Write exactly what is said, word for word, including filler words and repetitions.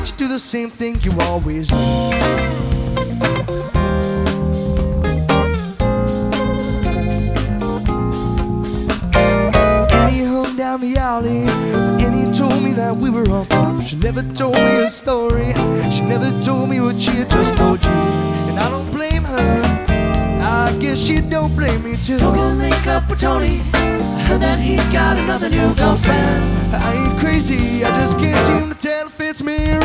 but you do the same thing you always do. And he hung down the alley, and he told me that we were on through. She never told me a story, she never told me what she had just told you. And I don't blame her, I guess she don't blame me too. Don't go link up with Tony, I heard that he's got another new girlfriend. I ain't crazy, I just can't seem to tell if it's me or